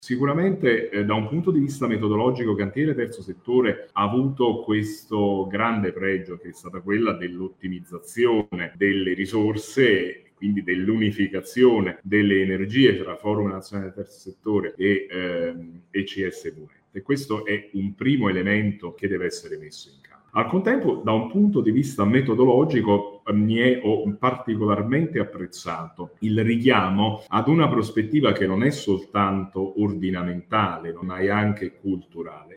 Sicuramente da un punto di vista metodologico Cantiere Terzo Settore ha avuto questo grande pregio che è stata quella dell'ottimizzazione delle risorse, quindi dell'unificazione delle energie tra Forum Nazionale del Terzo Settore e CS Punente. E questo è un primo elemento che deve essere messo in campo. Al contempo, da un punto di vista metodologico, ho particolarmente apprezzato il richiamo ad una prospettiva che non è soltanto ordinamentale, ma è anche culturale.